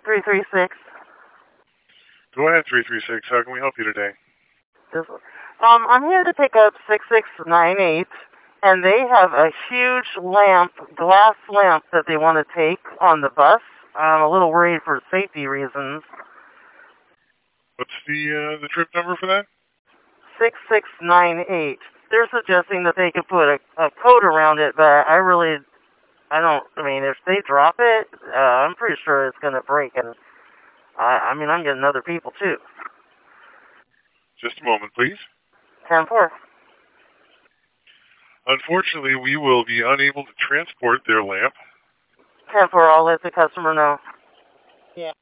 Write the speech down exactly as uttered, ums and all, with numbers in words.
three three six. Go ahead, three three six. How can we help you today? This, um, I'm here to pick up six six nine eight, and they have a huge lamp, glass lamp, that they want to take on the bus. I'm a little worried for safety reasons. What's the uh, the trip number for that? six six nine eight. They're suggesting that they could put a, a coat around it, but I really, I don't, I mean, if they drop it, uh, I'm pretty sure it's going to break, and I, I mean, I'm getting other people, too. Just a moment, please. ten four. Unfortunately, we will be unable to transport their lamp. ten four, I'll let the customer know.